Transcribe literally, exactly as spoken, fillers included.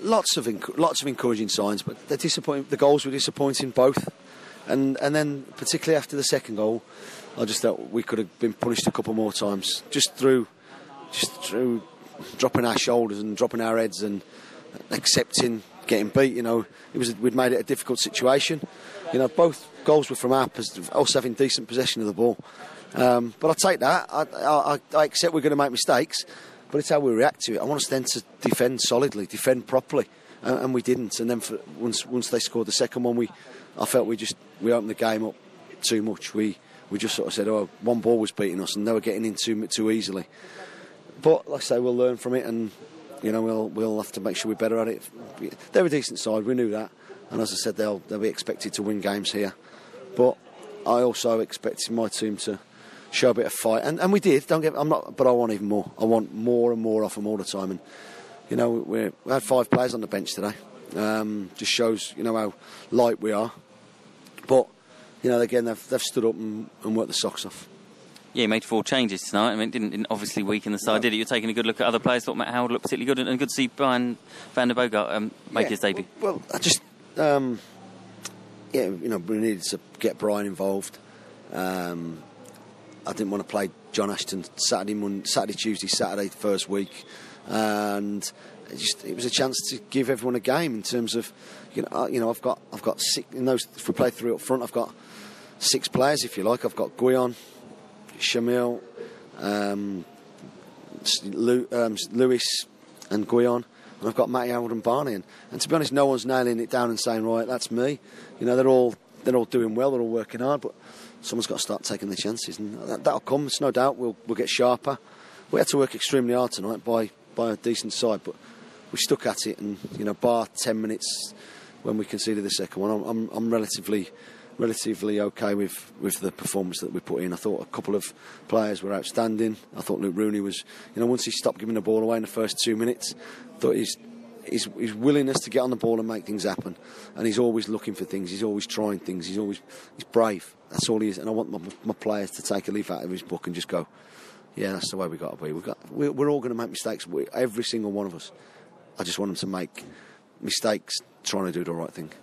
lots of enc- lots of encouraging signs, but the disappoint the goals were disappointing both, and and then particularly after the second goal, I just thought we could have been punished a couple more times, just through just through dropping our shoulders and dropping our heads and accepting getting beat. You know, it was we'd made it a difficult situation. You know, both goals were from our us having decent possession of the ball, um, but I take that. I, I, I accept we're going to make mistakes. But it's how we react to it. I want us then to defend solidly, defend properly, and, and we didn't. And then for, once once they scored the second one, we I felt we just we opened the game up too much. We we just sort of said, oh, one ball was beating us, and they were getting in too too easily. But like I say, we'll learn from it, and you know we'll we'll have to make sure we're better at it. They're a decent side, we knew that, and as I said, they'll they'll be expected to win games here. But I also expected my team to show a bit of fight, and, and we did. Don't get. I'm not, but I want even more. I want more and more off them all the time. And you know, we're, we had five players on the bench today. Um, just shows you know how light we are. But you know, again, they've they've stood up and, and worked the socks off. Yeah, you made four changes tonight. I mean, it didn't, didn't obviously weaken the side, no. did it? You're taking a good look at other players. Thought Matt Howard looked particularly good, and, and good to see Brian van der Bogart um, make yeah, his debut. Well, well I just um, yeah, you know, we needed to get Brian involved. Um, I didn't want to play John Ashton Saturday, Monday, Saturday, Tuesday, Saturday, first week, and it just it was a chance to give everyone a game in terms of, you know, uh, you know, I've got I've got six. In those, if we play three up front, I've got six players, if you like. I've got Guyon, Shamil, um, Lu, um, Lewis, and Guyon, and I've got Matty Howard and Barney. And, and to be honest, no one's nailing it down and saying, right, that's me. You know, they're all they're all doing well, they're all working hard, but someone's got to start taking the chances, and that, that'll come. It's no doubt we'll we'll get sharper. We had to work extremely hard tonight by by a decent side, but we stuck at it. And you know, bar ten minutes when we conceded the second one, I'm I'm, I'm relatively relatively okay with, with the performance that we put in. I thought a couple of players were outstanding. I thought Luke Rooney was, you know, once he stopped giving the ball away in the first two minutes, I thought he's. His, his willingness to get on the ball and make things happen, and he's always looking for things. He's always trying things. He's always he's brave. That's all he is. And I want my, my players to take a leaf out of his book and just go, yeah, that's the way we got to be. We've got we're, we're all going to make mistakes. We, every single one of us. I just want them to make mistakes, trying to do the right thing.